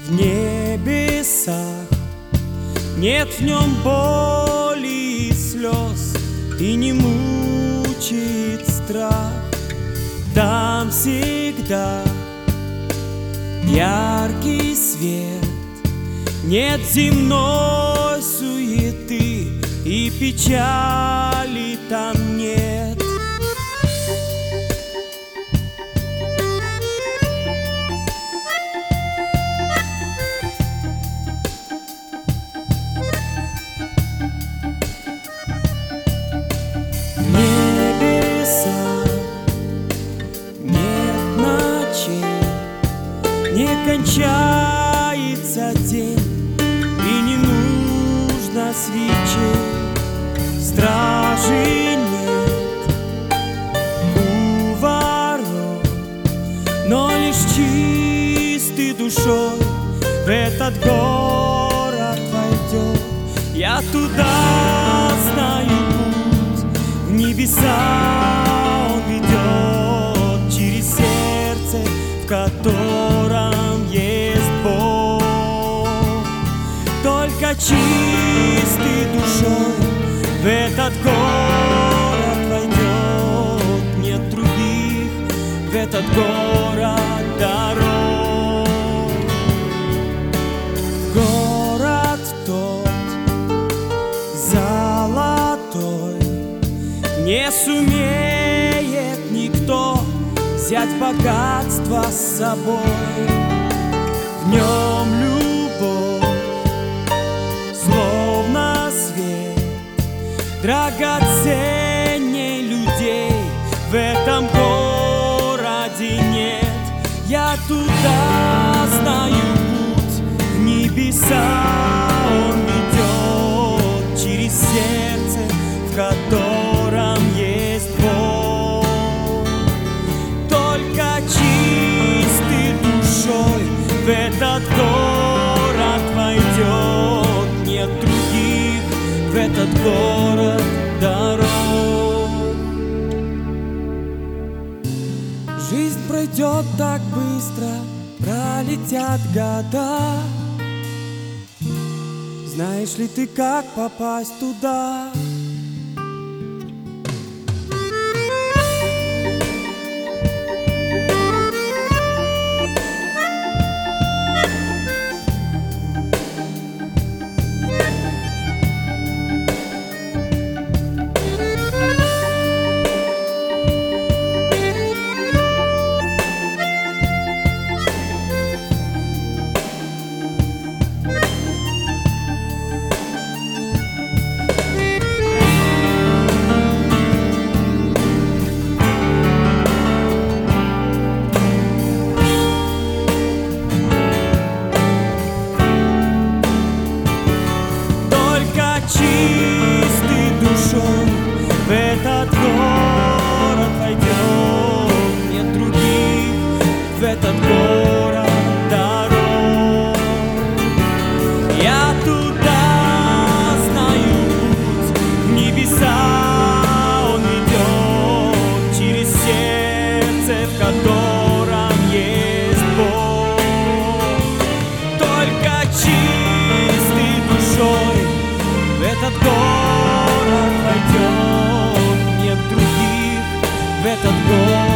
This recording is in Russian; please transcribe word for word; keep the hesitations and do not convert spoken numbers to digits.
в небесах. Нет в нем боли и слез, и не мучит страх. Там всегда яркий свет, нет земной суеты, и печали там нет. В небесах нет ночей, не кончается день, и не нужно свечей. Стражи нет у ворот, но лишь чистый душой в этот город войдет. Я туда знаю путь, в небеса он ведет, через сердце, в котором есть Бог. Только чистой душой в этот город войдет, нет других в этот город дорог. Город тот золотой, не сумеет никто взять богатство с собой. В нем любовь, словно свет, драгоценней людей в этом городе нет. Я туда знаю путь, в небеса он ведет, через сердце, в котором есть Бог. Только чистой душой в этот город войдет, нет других в этот город дорог. Жизнь пройдет так быстро, пролетят года. Знаешь ли ты, как попасть туда? Чистой душой в этот город войдет, нет других в этот город дорог. Я туда знаю путь, в небеса он ведет, через сердце, в котором есть Бог. Только чистой душой в этот город войдет, нет других в этот город.